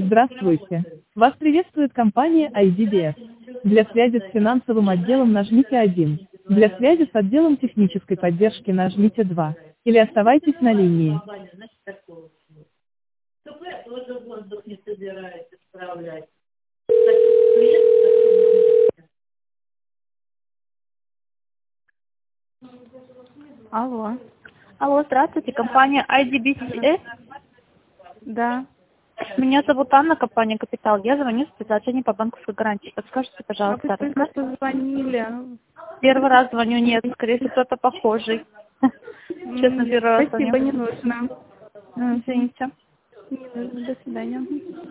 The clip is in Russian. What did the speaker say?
Здравствуйте. Вас приветствует компания IDBS. Для связи с финансовым отделом нажмите 1. Для связи с отделом технической поддержки нажмите 2. Или оставайтесь на линии. Алло, Алло, здравствуйте, компания IDBS. да. Меня зовут Анна, компания «Капитал». Я звоню с предложением по банковской гарантии. Подскажите, А пожалуйста, вы только расскажите. что звонили. Первый раз звоню, нет, скорее всего, кто-то похожий. Честно, первый раз Спасибо, звоню. не нужно. Извините. Не нужно. До свидания.